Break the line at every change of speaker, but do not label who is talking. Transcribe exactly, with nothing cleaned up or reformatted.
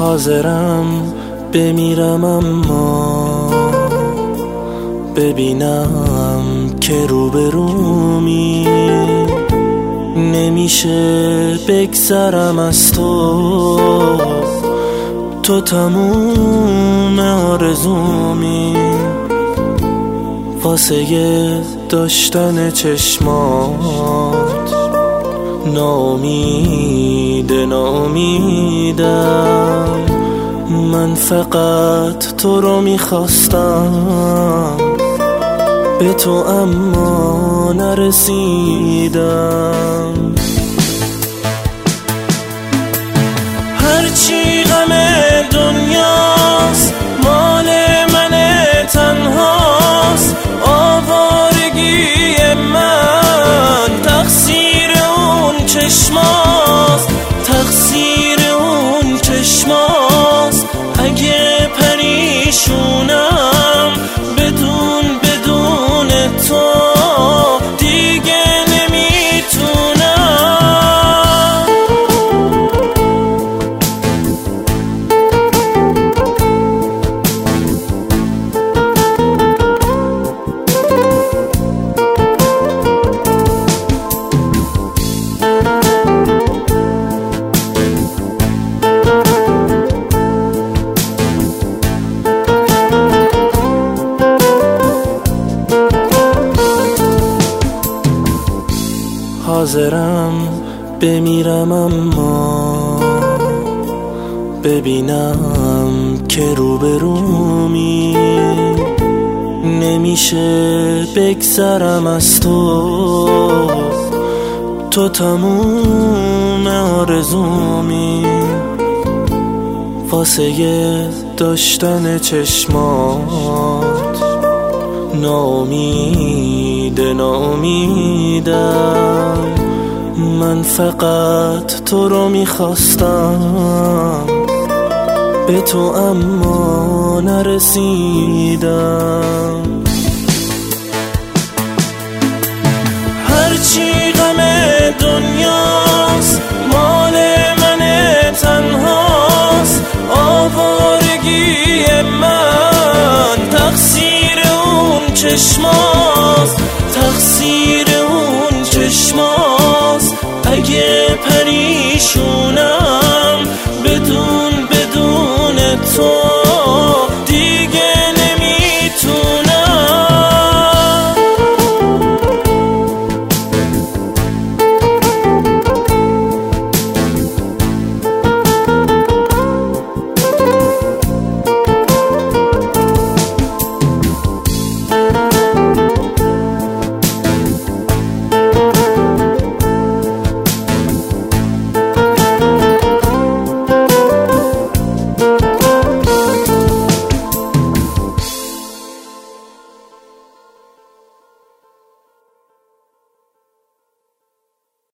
حاضرم بمیرم اما ببینم که روبرومی، نمیشه بگذرم از تو، تو تموم آرزومی. واسه داشتن چشمات ناامید ناامیدم، من فقط تو رو میخواستم به تو اما نرسیدم. هرچی غم دنیاست مال من تنهاست، آوارگی من تقصیر اون چشماست، تقصیر اون چشماست. اگه پریشونم بدون بدون تو دیگه نمیتونم. حاضرم بمیرم اما ببینم که روبرومی، نمیشه بگذرم از تو، تو تموم آرزومی. واسه داشتن چشمات ناامید ناامیدم، من فقط تو رو میخواستم به تو اما نرسیدم. هرچی غم دنیاست مال من تنهاست، آوارگی من تقصیر اون چشماست،